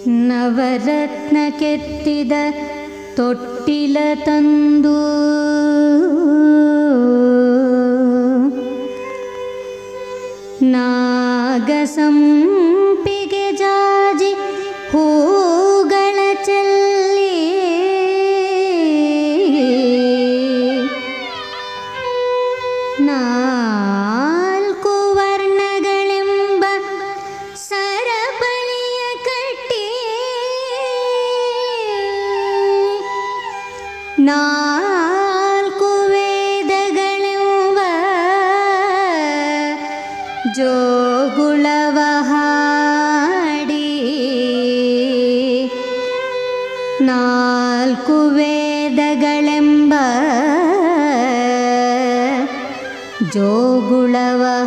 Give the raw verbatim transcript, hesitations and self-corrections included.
ನವರತ್ನ ಕೆತ್ತಿದ ತೊಟ್ಟಿಲ ತಂದು ನಾಗಸಂಪಿಗೆ ಜಾಜಿ ಹೂಗಳ ಚೆಲ್ಲಿ ನಾಲ್ಕು ವರ್ಣಗಳೆಂಬ ಸರಪಳಿಯ ಕಟ್ಟಿ ನಾಲ್ಕು ವೇದಗಳೆಂಬ ಜೋಗುಳವ ಹಾಡಿ ನಾಲ್ಕು ವೇದಗಳೆಂಬ ಜೋಗುಳವ